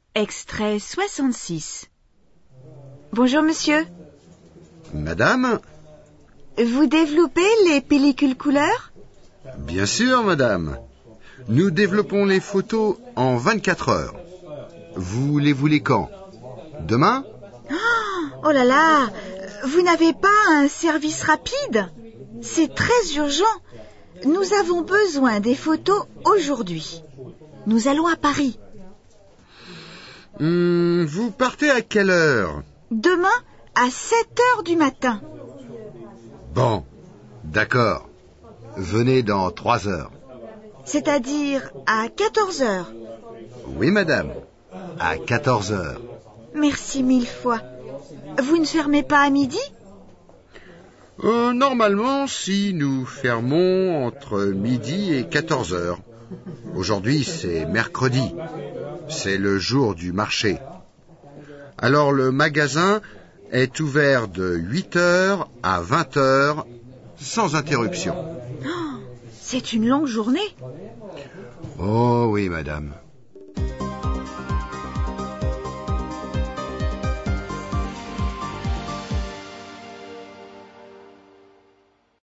Extrait 66. Bonjour monsieur. Madame? Vous développez les pellicules couleurs? Bien sûr, madame. Nous développons les photos en 24 heures. Vous les voulez quand? Demain? Oh là là, vous n'avez pas un service rapide? C'est très urgent. Nous avons besoin des photos aujourd'hui. Nous allons à Paris. Vous partez à quelle heure? Demain à 7h du matin. Bon, d'accord. Venez dans 3 heures. C'est-à-dire à 14h. Oui, madame. À 14 heures. Merci mille fois. Vous ne fermez pas à midi? Normalement, si, nous fermons entre midi et 14 heures. Aujourd'hui, c'est mercredi. C'est le jour du marché. Alors, le magasin est ouvert de 8 heures à 20 heures, sans interruption. C'est une longue journée. Oh oui, madame.